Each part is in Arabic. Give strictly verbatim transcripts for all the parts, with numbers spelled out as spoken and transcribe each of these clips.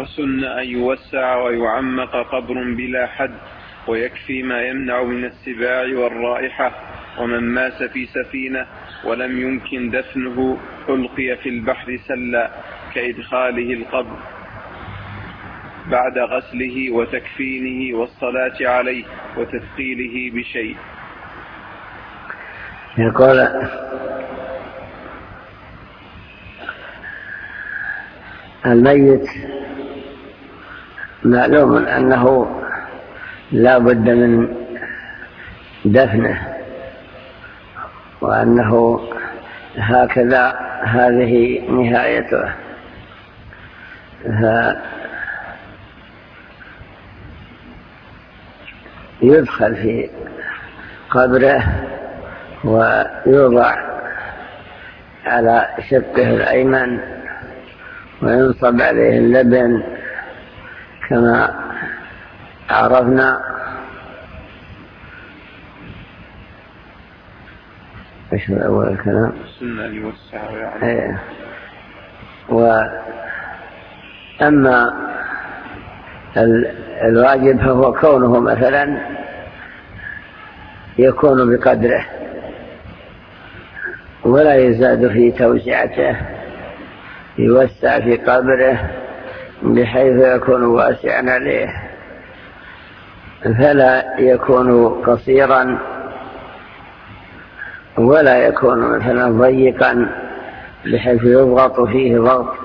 وسن أن يوسع ويعمق قبر بلا حد، ويكفي ما يمنع من السباع والرائحة. ومن مات في سفينة ولم يمكن دفنه ألقي في البحر سلا كإدخاله القبر بعد غسله وتكفينه والصلاة عليه وتثقيله بشيء. يقول الميت معلوم أنه لا بد من دفنه، وأنه هكذا هذه نهايته. فيدخل في قبره ويوضع على شقه الأيمن وينصب عليه اللبن كما عرفنا. ايش هو اول الكلام؟ السنة يوسع يعني. واما الواجب فهو كونه مثلا يكون بقدره ولا يزاد في توسعته، يوسع في قبره بحيث يكون واسعا عليه، فلا يكون قصيرا ولا يكون مثلا ضيقا بحيث يضغط فيه ضغط،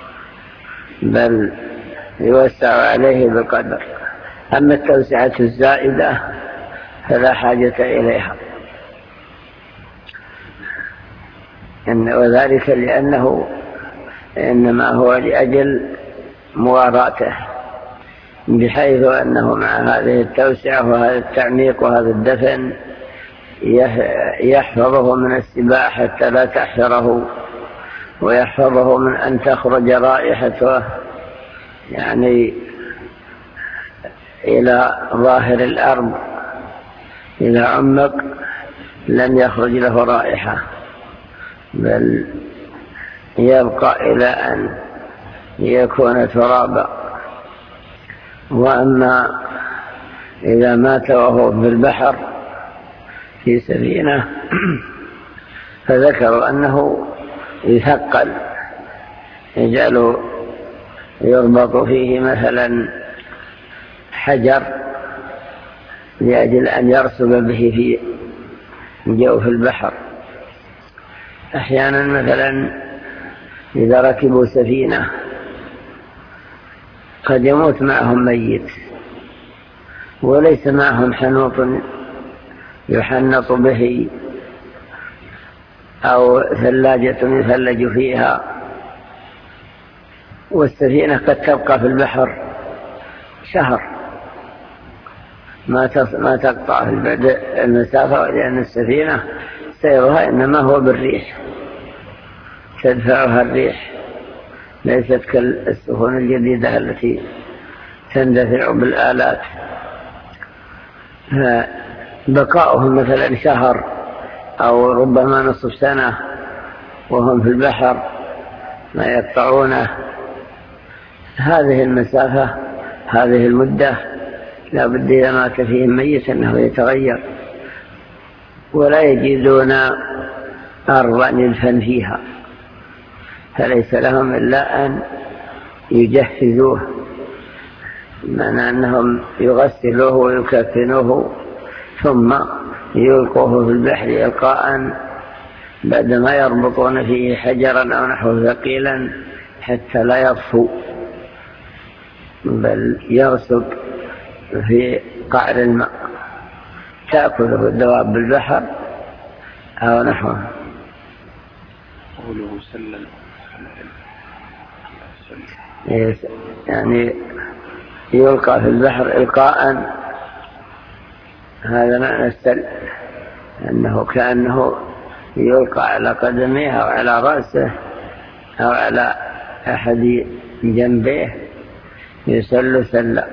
بل يوسع عليه بقدر. أما التوسعة الزائدة فلا حاجة إليها، وذلك لأنه إنما هو لأجل مواراته، بحيث أنه مع هذه التوسعة وهذا التعميق وهذا الدفن يحفظه من السباع حتى لا تحشره، ويحفظه من أن تخرج رائحته يعني إلى ظاهر الأرض. إذا عمق لم يخرج له رائحة، بل يبقى إلى أن يكون ترابا. وأما إذا مات وهو في البحر في سفينة فذكروا أنه يثقل، يجعل يربط فيه مثلا حجر لأجل أن يرسب به في جوف البحر. أحيانا مثلا إذا ركبوا سفينة قد يموت معهم ميت وليس معهم حنوط يحنط به أو ثلاجة يثلج فيها، والسفينة قد تبقى في البحر شهر ما تقطع في المسافة، لأن السفينة سيرها إنما هو بالريح، تدفعها الريح، ليست كالسفن الجديدة التي تندفع بالآلات. فبقاؤهم مثلا شهر أو ربما نصف سنة وهم في البحر ما يقطعونه، هذه المسافة هذه المدة لا بد إذا مات فيهم ميت أنه يتغير، ولا يجدون أرضا يدفن فيها، فليس لهم إلا أن يجهزوه، معنى أنهم يغسلوه ويكفنوه ثم يلقوه في البحر إلقاء بعدما يربطون فيه حجرا أو نحو ثقيلا حتى لا يطفو، بل يرسب في قعر الماء تأكله الدواب بالبحر أو نحوه. قوله سلم يعني يلقى في البحر إلقاء، هذا معنى السل، أنه كأنه يلقى على قدميه أو على رأسه أو على أحد جنبيه، يسل سلا.